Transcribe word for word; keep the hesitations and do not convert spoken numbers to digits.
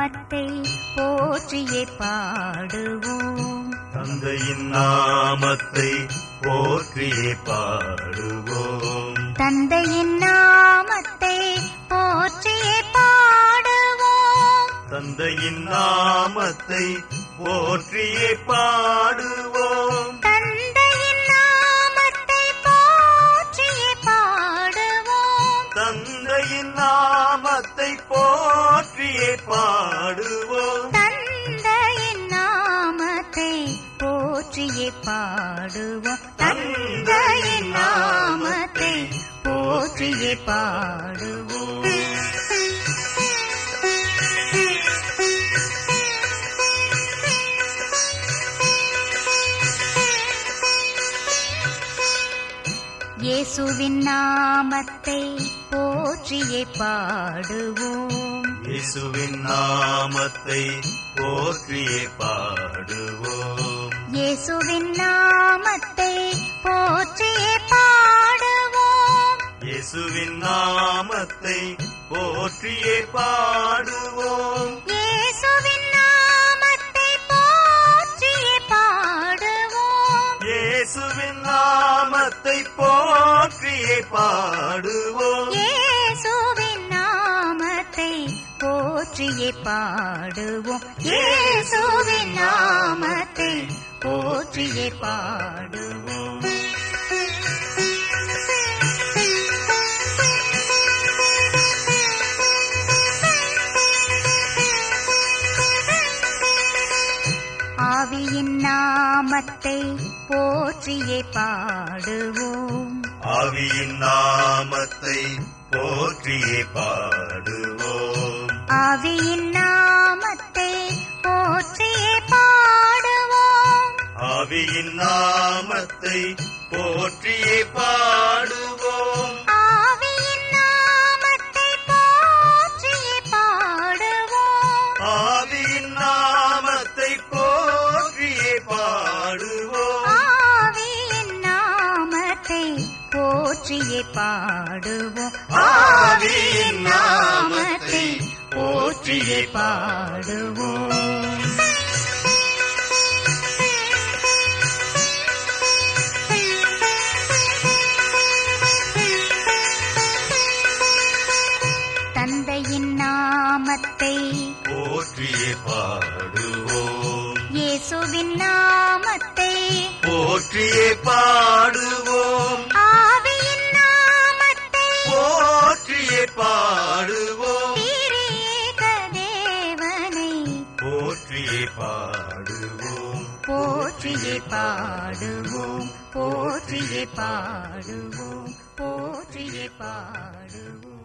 நாமத்தை போற்றியே பாடுவோம். தந்தையின் நாமத்தை போற்றியே பாடுவோம். தந்தையின் நாமத்தை போற்றியே பாடுவோம். தந்தையின் நாமத்தை போற்றியே பாடுவோம். தந்தையின் நாமத்தை போற்றியே பாடுவோம். தந்தையின் நாமத்தை போற்றியே பாடுவோம். தந்தையின் நாமத்தை போற்றியே பாடுவோம். தந்தையின் நாமத்தை போற்றியே பாடுவோம். இயேசுவின் நாமத்தை போற்றியே பாடுவோம். இயேசுவின் நாமத்தை போற்றியே பாடுவோம். இயேசுவின் நாமத்தை போற்றியே பாடுவோம். இயேசுவின் நாமத்தை போற்றியே பாடுவோம். இயேசுவின் நாமத்தை போற்றியே பாடுவோம். இயேசுவின் நாமத்தை போற்றியே பாடுவோம். இயேசுவின் நாமத்தை போற்றியே பாடுவோம். இயேசுவின் நாமத்தை போற்றியே பாடுவோம். ஆவியின் நாமத்தை போற்றியே பாடுவோம். ஆவியின் நாமத்தை போற்றியே பாடுவோம். ஆவியின் நாமத்தை போற்றியே பாடுவோம். ஆவியின் நாமத்தை போற்றியே பாடுவோம். ஆவியின் நாமத்தை போற்றியே பாடுவோம். ஆவியின் நாமத்தை போற்றியே பாடுவோம். ஆவியின் நாமத்தை போற்றியே பாடுவோம். ஆவியின் நாமத்தை போற்றியே பாடுவோம். தந்தையின் நாமத்தை போற்றியே பாடுவோம். இயேசுவின் நாமத்தை போற்றியே பாடுவோம். ஆவியின் நாமத்தை போற்றியே பாடுவோம். திரியேக தேவனை போற்றியே பாடுவோம். போற்றியே பாடுவோம். போற்றியே பாடுவோம். போற்றியே பாடுவோம்.